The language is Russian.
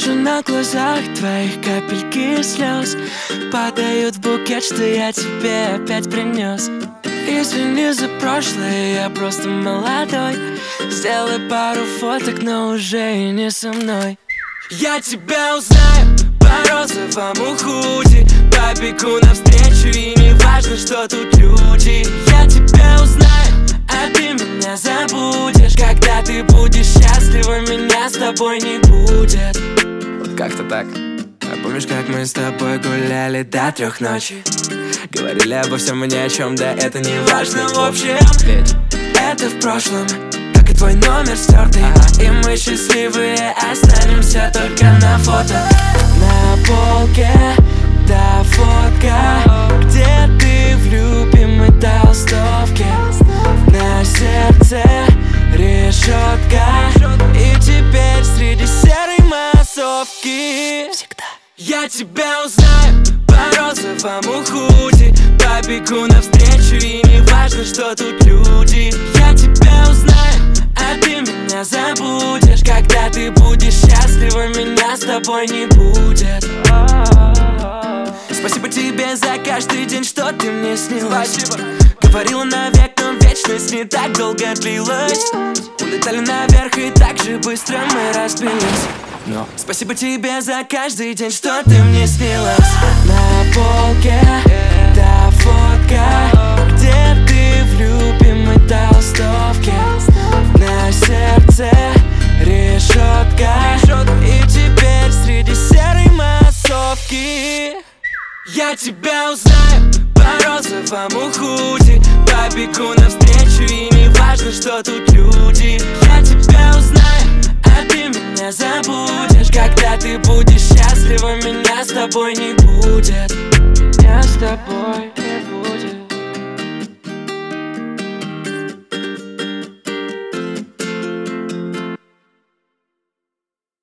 вижу на глазах твоих капельки слез падают в букет, что я тебе опять принес. Извини за прошлое, я просто молодой. Сделай пару фоток, но уже и не со мной. Я тебя узнаю по розовому худи, побегу навстречу, и не важно, что тут люди. Я тебя узнаю, а ты меня забудешь. Когда ты будешь счастлива, меня с тобой не будет. Вот как-то так. А помнишь, как мы с тобой гуляли до 3 ночи? Говорили обо всем и ни о чем, да это не важно в общем. Ведь это в прошлом, как и твой номер стертый. И мы счастливые останемся только на фото. На полке та фотка, где ты в любимой толстовке. На сердце решетка, и теперь среди серой массовки всегда я тебя узнаю по розовому худи, побегу навстречу, и не важно, что тут люди. Я тебя узнаю, а ты меня забудешь. Когда ты будешь счастлива, меня с тобой не будет. Спасибо тебе за каждый день, что ты мне снилась. Спасибо. Говорила навек, но вечность не так долго длилась. Улетали наверх, и так же быстро мы разбились. Но спасибо тебе за каждый день, что ты мне снилась. На полке та фотка, где ты в любимой толстовке. На сердце решетка, и теперь среди серой массовки я тебя узнаю по розовому худи, побегу навстречу, и не важно, что тут люди. Я тебя узнаю, а ты меня забудешь. Когда ты будешь счастлива, меня с тобой не будет. Я с тобой.